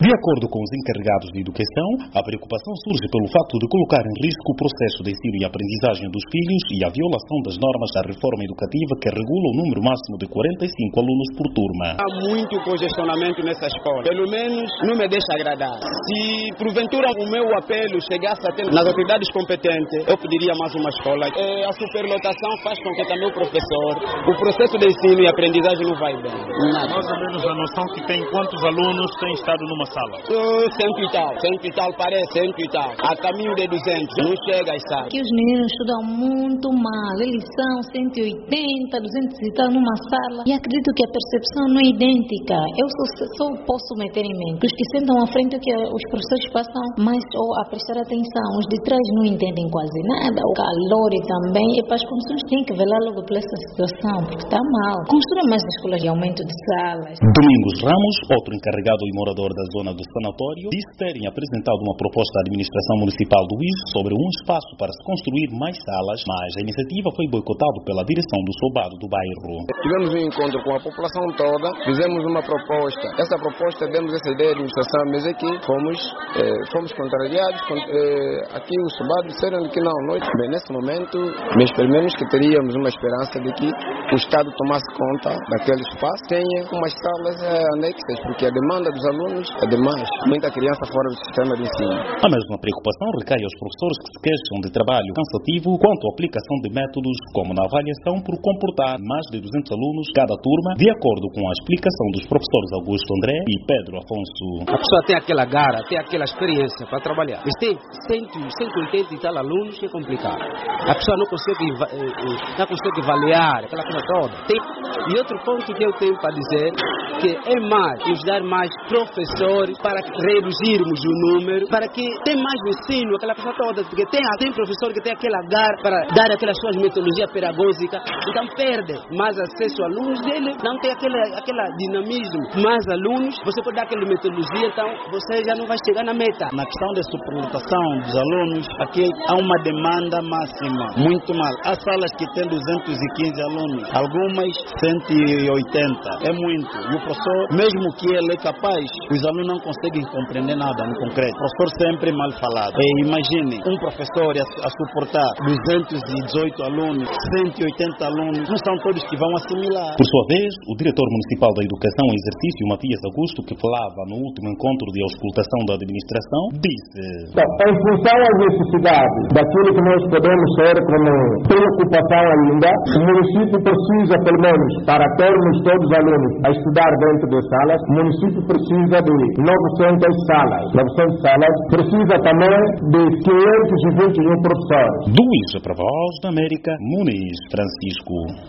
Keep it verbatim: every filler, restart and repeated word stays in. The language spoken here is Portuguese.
De acordo com os encarregados de educação, a preocupação surge pelo facto de colocar em risco o processo de ensino e aprendizagem dos filhos e a violação das normas da reforma educativa que regula o número máximo de quarenta e cinco alunos por turma. Há muito congestionamento nessa escola, pelo menos não me deixa agradar. Se porventura o meu apelo chegasse até nas autoridades competentes, eu pediria mais uma escola. É, a superlotação faz com que também o professor, o processo de ensino e aprendizagem não vai bem. Nada. Mais ou menos a noção que tem quantos alunos têm estado numa sala? Uh, cento e tal, cento e tal parece, cento e tal. A caminho de duzentos, não chega a salas. Que os meninos estudam muito mal, eles são cento e oitenta, duzentos e tal numa sala. E acredito que a percepção não é idêntica. Eu só, só posso meter em mente. Os que sentam à frente é que os professores passam mais ou a prestar atenção. Os de trás não entendem quase nada. O calor e também. E para as condições têm que velar logo por essa situação, porque está mal. Construa mais escolas de aumento de salas. Domingos Ramos, outro encarregado e morador da zona do sanatório, disse terem apresentado uma proposta à administração municipal do I S sobre um espaço para se construir mais salas, mas a iniciativa foi boicotada pela direção do Sobado do bairro. Tivemos um encontro com a população toda, fizemos uma proposta. Essa proposta, demos essa ideia de administração, mas aqui fomos, eh, fomos contrariados. Eh, aqui o Sobado disseram que não, nós, bem, nesse momento, mas pelo menos que teríamos uma esperança de que o Estado tomasse conta daquele espaço, tenha umas salas eh, anexas, porque a demanda dos alunos é demais. Muita criança fora do sistema de ensino. A mesma preocupação recai aos professores que se queixam de trabalho cansativo quanto à aplicação de métodos como na avaliação por comportar mais de duzentos alunos cada turma, de acordo com a explicação dos professores Augusto André e Pedro Afonso. A pessoa tem aquela garra, tem aquela experiência para trabalhar. Mas tem cento, cento e oitenta e tal alunos que é complicado. A pessoa não consegue, não consegue avaliar aquela coisa toda. Tem... E outro ponto que eu tenho para dizer que é mais, nos dar mais professores para reduzirmos o número, para que tem mais ensino, aquela coisa toda, porque tem, tem professor que tem aquela garra para dar aquelas suas metodologias pedagógicas, então perde mais acesso a alunos, ele não tem aquele, aquele dinamismo. Mais alunos, você pode dar aquela metodologia, então você já não vai chegar na meta. Na questão da superlotação dos alunos, aqui há uma demanda máxima, muito mal. Há salas que têm duzentos e quinze alunos, algumas cento e oitenta, é muito. E o professor, mesmo que ele é capaz, os alunos não conseguem compreender nada no concreto. O professor sempre mal falado. E imagine, um professor a, a suportar duzentos e dezoito alunos, cento e oitenta alunos, não são todos que vão assimilar. Por sua vez, o diretor municipal da Educação em Exercício, Matias Augusto, que falava no último encontro de auscultação da administração, disse: em função às necessidades daquilo que nós podemos ter como preocupação ainda, o município precisa, pelo menos, para termos todos os alunos a estudar dentro das salas, o município precisa de novecentas salas. novecentas salas, precisa também de quinhentos e vinte e um professores. Do I S para a Voz da América, Muniz Francisco.